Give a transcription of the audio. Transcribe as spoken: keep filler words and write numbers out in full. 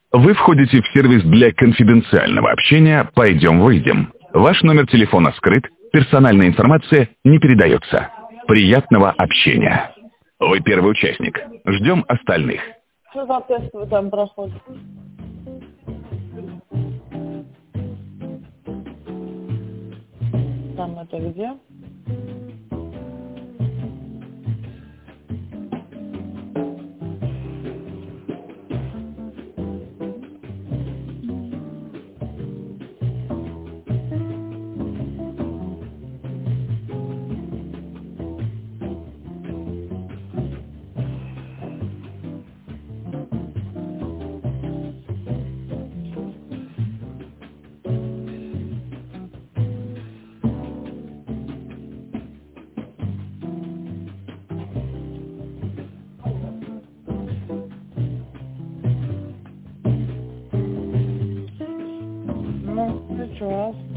Вы входите в сервис для конфиденциального общения «Пойдем-выйдем». Ваш номер телефона скрыт, персональная информация не передается. Приятного общения. Вы первый участник. Ждем остальных. Что за тест вы там проходите? Там это где? Ну, еще раз.